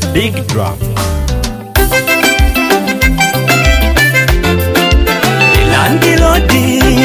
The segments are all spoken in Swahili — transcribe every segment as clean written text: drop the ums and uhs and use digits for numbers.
Big drum. Landilodi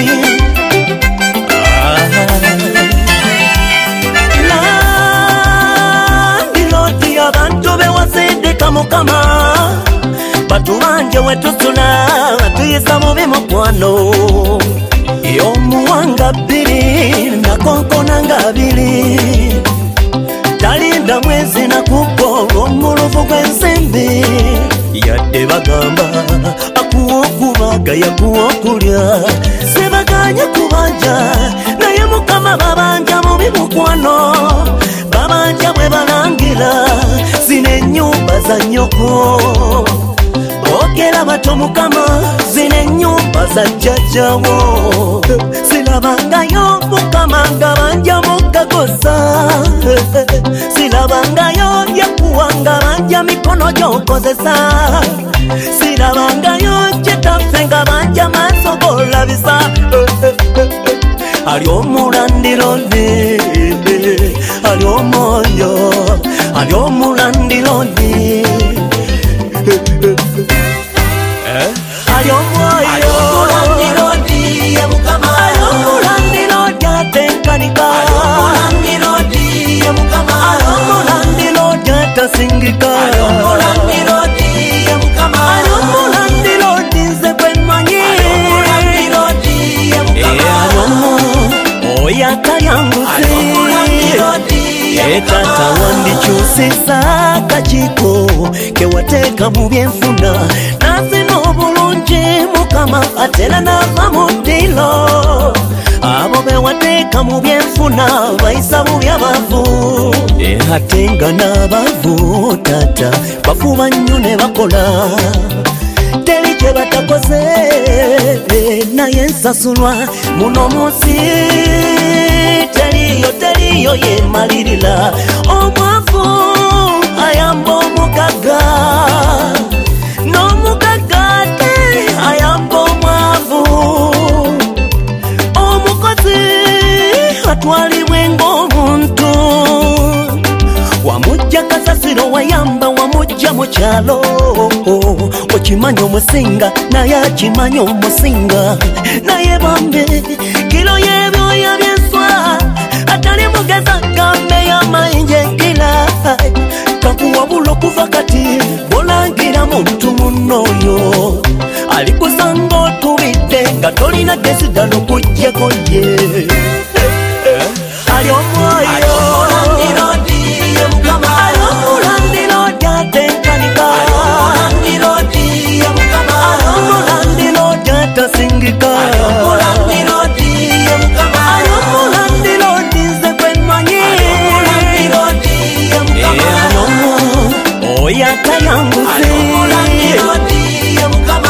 Landilodi abantu bewasindika mukama batu banje wetusula tuyisa mubi mukwano yomuwanga bbiri nakonkonanga abiri talinda mwezi na kuko omuluvu gw'ensimbi yadde bagamba akuwokubaga yakuwokulya sebaganya kubanja naye mukama babanja mubi mukwano babanja bwe balangira zino ennyumba za nnyoko ogera bato mukama zino ennyumba za jjajjawo sirabangayo mukama nga banja mukagosa sirabangayo yakuwanga banja mikono gyokozesa sirabangayo kyetaffe nga banja maaso golabisa ali omulandironi ali omwoyo ali omulandironi ali omwoyo omulandironi ye mukama ali omulandironi atenkanika ali omulandironi ye mukama ali omulandironi atasingika ali omulandironi ye mukama ali omulandironi nze gwenmanyi ali omulandironi ye mukama ali omulandironi oyo atalyanguzi etata wandikyusisa akakiko kewateeka mu byenfuna nazina obulungi mukama atera n'ava mu ddiro abo bewateeka mu byenfuna bayisa bubi abavu ate nga n'abavu tata bafuba nnyo ne bakola teri kye batakoze naye nsasulwa muno munsi teriyo yemalirira omwavu ayamba omugaga n'omugaga ate ayamba omwavu omukozi atwalibwe ng'omuntu wamujja kasasiro wayamba wamujja mu kyalo okimanya omusinga naye akimanya omusinga naye bambe kiro y'ebyoya byenswa atali mugeza gambe y'amayinja enkira kakuwabula okuva kati bolangira muntu munnooyo alikusanga otubidde nga tolina gesidala okuggyako ye ali omwoyo omulandirodi ye mukama ali omulandirodi atenkanika ali omulandirodi ye mukama ali omulandirodi atasingika ali omulandirodi ye mukama ali omulandirodi nze gwenmanyi ali omulandirodi ye mukama oyo atayanguzi omulandirodi ye mukama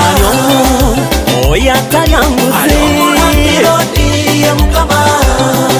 oyo atayanguzi